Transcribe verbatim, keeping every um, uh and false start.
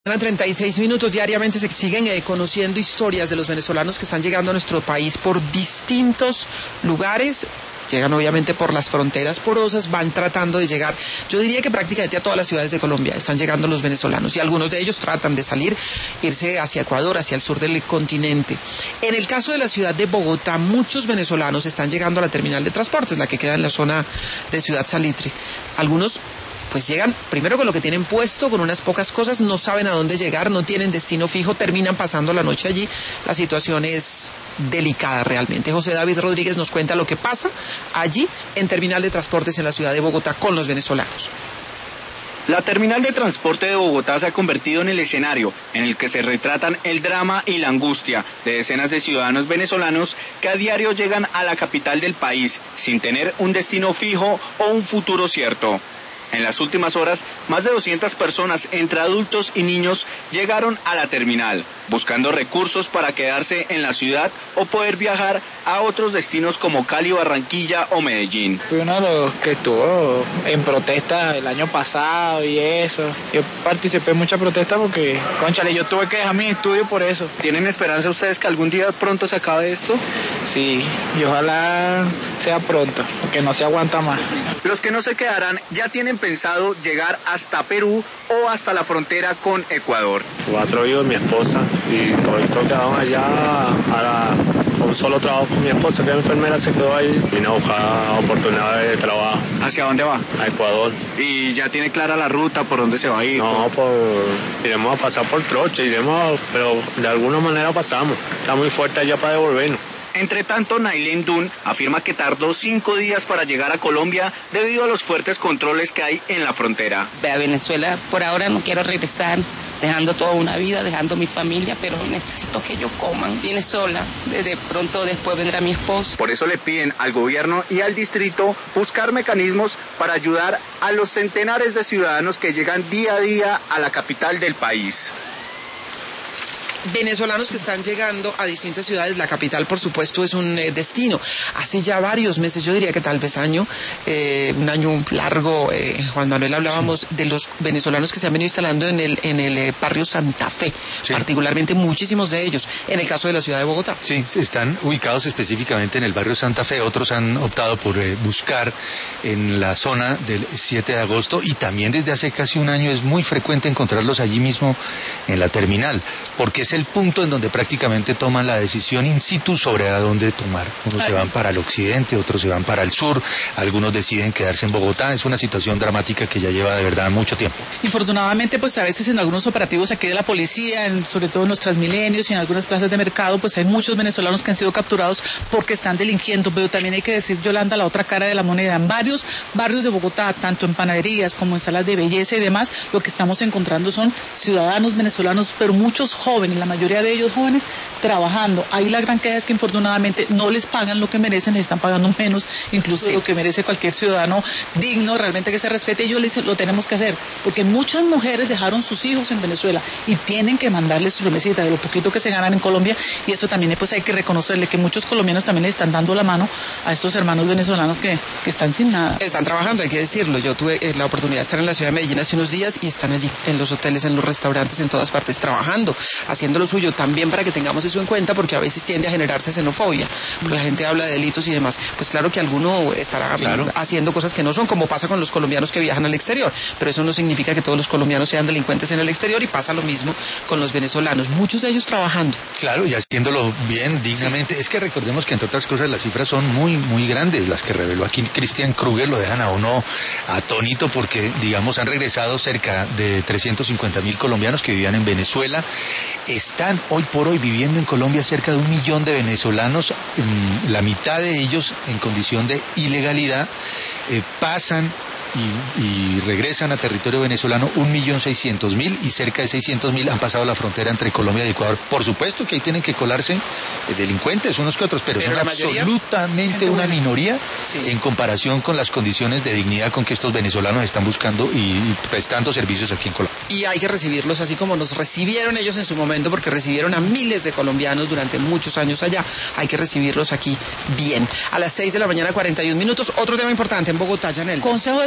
treinta y seis minutos diariamente se siguen eh, conociendo historias de los venezolanos que están llegando a nuestro país por distintos lugares. Llegan obviamente por las fronteras porosas, van tratando de llegar, yo diría que prácticamente a todas las ciudades de Colombia están llegando los venezolanos y algunos de ellos tratan de salir, irse hacia Ecuador, hacia el sur del continente. En el caso de la ciudad de Bogotá, muchos venezolanos están llegando a la terminal de transportes, la que queda en la zona de Ciudad Salitre. Algunos pues llegan primero con lo que tienen puesto, con unas pocas cosas, no saben a dónde llegar, no tienen destino fijo, terminan pasando la noche allí. La situación es delicada realmente. José David Rodríguez nos cuenta lo que pasa allí en terminal de transportes en la ciudad de Bogotá con los venezolanos. La terminal de transporte de Bogotá se ha convertido en el escenario en el que se retratan el drama y la angustia de decenas de ciudadanos venezolanos que a diario llegan a la capital del país sin tener un destino fijo o un futuro cierto. En las últimas horas, más de doscientas personas, entre adultos y niños, llegaron a la terminal, buscando recursos para quedarse en la ciudad o poder viajar a otros destinos como Cali, Barranquilla o Medellín. Fui uno de los que estuvo en protesta el año pasado y eso. Yo participé en mucha protesta porque, cónchale, yo tuve que dejar mi estudio por eso. ¿Tienen esperanza ustedes que algún día pronto se acabe esto? Sí, y ojalá sea pronto, porque no se aguanta más. Los que no se quedarán ya tienen pensado llegar hasta Perú o hasta la frontera con Ecuador. Cuatro hijos, mi esposa, y todos quedaron allá a la, un solo trabajo con mi esposa, que es enfermera, se quedó ahí. Vine a buscar oportunidades de trabajo. ¿Hacia dónde va? A Ecuador. ¿Y ya tiene clara la ruta por dónde se va a ir? No, por, iremos a pasar por Troche, iremos, pero de alguna manera pasamos. Está muy fuerte allá para devolvernos. Entre tanto, Nailén Dun afirma que tardó cinco días para llegar a Colombia debido a los fuertes controles que hay en la frontera. A Venezuela por ahora no quiero regresar, dejando toda una vida, dejando mi familia, pero necesito que ellos coman. Vine sola, de pronto después vendrá mi esposo. Por eso le piden al gobierno y al distrito buscar mecanismos para ayudar a los centenares de ciudadanos que llegan día a día a la capital del país. Venezolanos que están llegando a distintas ciudades, la capital por supuesto es un eh, destino. Hace ya varios meses, yo diría que tal vez año, eh, un año largo, eh, Juan Manuel, hablábamos sí. de los venezolanos que se han venido instalando en el en el eh, barrio Santa Fe, sí. particularmente muchísimos de ellos, en el caso de la ciudad de Bogotá. Sí, están ubicados específicamente en el barrio Santa Fe, otros han optado por eh, buscar en la zona del siete de agosto y también desde hace casi un año es muy frecuente encontrarlos allí mismo en la terminal, porque es el punto en donde prácticamente toman la decisión in situ sobre a dónde tomar. Unos Ay. se van para el occidente, otros se van para el sur, algunos deciden quedarse en Bogotá. Es una situación dramática que ya lleva de verdad mucho tiempo. Infortunadamente, pues a veces en algunos operativos aquí de la policía, en, sobre todo en los Transmilenios y en algunas plazas de mercado, pues hay muchos venezolanos que han sido capturados porque están delinquiendo, pero también hay que decir, Yolanda, la otra cara de la moneda. En varios barrios de Bogotá, tanto en panaderías como en salas de belleza y demás, lo que estamos encontrando son ciudadanos venezolanos, pero muchos jóvenes, la mayoría de ellos jóvenes, trabajando. Ahí la gran queja es que infortunadamente no les pagan lo que merecen, les están pagando menos, incluso sí. lo que merece cualquier ciudadano digno, realmente que se respete. Y yo les lo tenemos que hacer, porque muchas mujeres dejaron sus hijos en Venezuela y tienen que mandarles su remesita de lo poquito que se ganan en Colombia, y eso también pues hay que reconocerle que muchos colombianos también le están dando la mano a estos hermanos venezolanos que, que están sin nada. Están trabajando, hay que decirlo. Yo tuve eh, la oportunidad de estar en la ciudad de Medellín hace unos días y están allí, en los hoteles, en los restaurantes, en todas partes, trabajando, haciendo lo suyo, también para que tengamos eso en cuenta, porque a veces tiende a generarse xenofobia, porque la gente habla de delitos y demás. Pues claro que alguno estará claro. haciendo cosas que no son, como pasa con los colombianos que viajan al exterior, pero eso no significa que todos los colombianos sean delincuentes en el exterior, y pasa lo mismo con los venezolanos, muchos de ellos trabajando. Claro, y haciéndolo bien, dignamente. Sí. Es que recordemos que entre otras cosas las cifras son muy, muy grandes, las que reveló aquí Christian Kruger, lo dejan a uno atónito, porque digamos han regresado cerca de trescientos cincuenta mil colombianos que vivían en Venezuela. Están hoy por hoy viviendo en Colombia cerca de un millón de venezolanos, la mitad de ellos en condición de ilegalidad, eh, pasan Y, y regresan a territorio venezolano un millón seiscientos mil, y cerca de seiscientos mil han pasado la frontera entre Colombia y Ecuador. Por supuesto que ahí tienen que colarse eh, delincuentes unos que otros, pero, pero son absolutamente una minoría sí. en comparación con las condiciones de dignidad con que estos venezolanos están buscando y, y prestando servicios aquí en Colombia. Y hay que recibirlos así como nos recibieron ellos en su momento, porque recibieron a miles de colombianos durante muchos años allá. Hay que recibirlos aquí bien. A las seis de la mañana, cuarenta y un minutos. Otro tema importante en Bogotá, Janel. Consejo de